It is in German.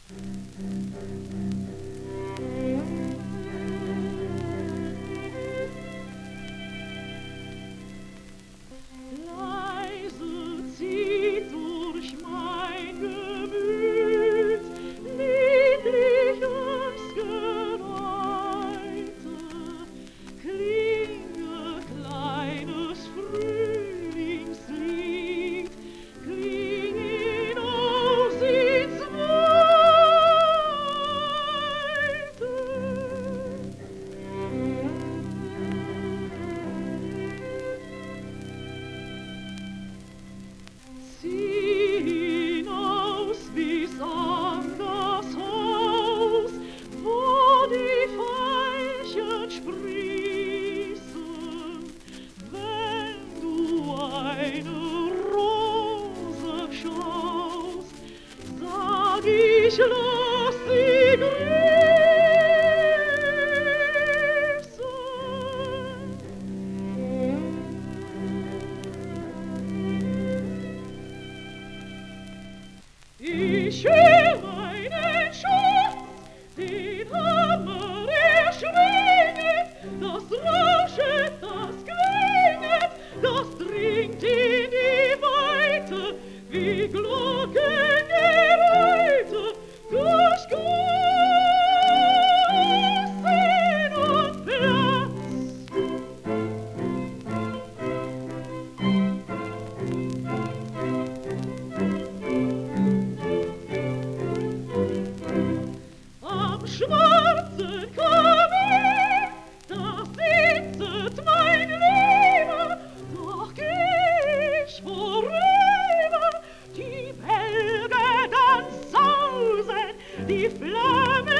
Ich lass sie grüßen. Ich höre einen Schuss, den Hammer erschwinget, das rauschet, das klinget, das dringt in die Weite, wie Glockengeläute, durch Gassen und Platz. Am schwarzen Kamin, da sitzet mein Lieber, doch geh ich vorüber, die Bälge dann sausen, die Flammen